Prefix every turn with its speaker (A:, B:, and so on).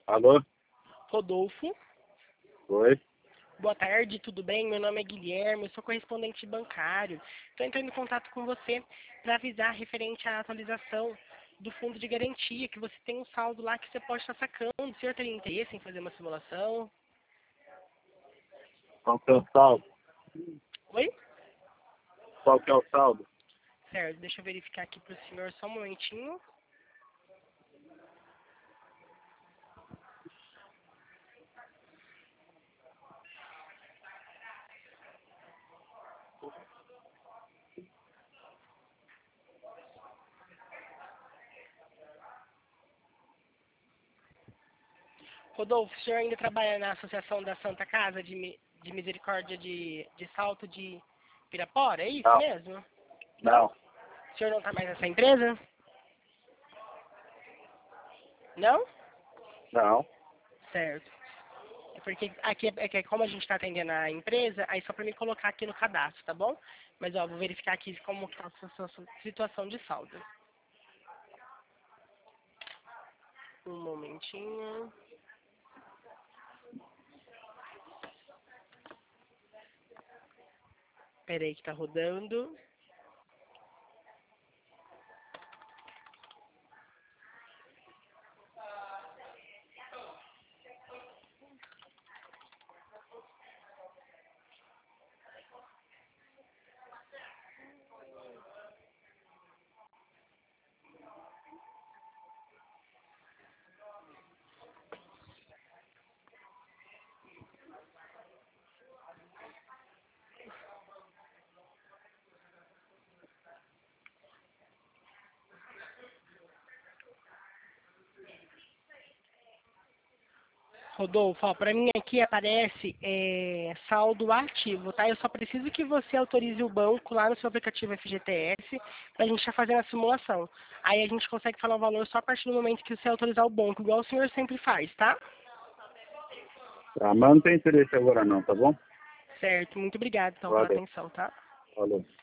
A: Alô?
B: Rodolfo.
A: Oi?
B: Boa tarde, tudo bem? Meu nome é Guilherme, eu sou correspondente bancário. Estou entrando em contato com você para avisar referente à atualização do fundo de garantia, que você tem um saldo lá que você pode estar sacando. O senhor teria interesse em fazer uma simulação?
A: Qual que é o saldo?
B: Oi?
A: Qual que é o saldo?
B: Certo, deixa eu verificar aqui para o senhor só um momentinho. Rodolfo, o senhor ainda trabalha na Associação da Santa Casa de Misericórdia de Salto de Pirapora, é isso
A: Não.
B: mesmo?
A: Não.
B: O senhor não está mais nessa empresa? Não?
A: Não.
B: Certo. É porque aqui é que como a gente está atendendo a empresa, aí só para me colocar aqui no cadastro, tá bom? Mas ó, vou verificar aqui como está a sua situação de saldo. Um momentinho. Espera aí que tá rodando. Rodolfo, ó, para mim aqui aparece saldo ativo, tá? Eu só preciso que você autorize o banco lá no seu aplicativo FGTS para a gente estar fazendo a simulação. Aí a gente consegue falar o valor só a partir do momento que você autorizar o banco, igual o senhor sempre faz, tá?
A: Tá, mas não tem interesse agora não, tá bom?
B: Certo, muito obrigado então pela
A: Valeu.
B: atenção, tá?
A: Valeu.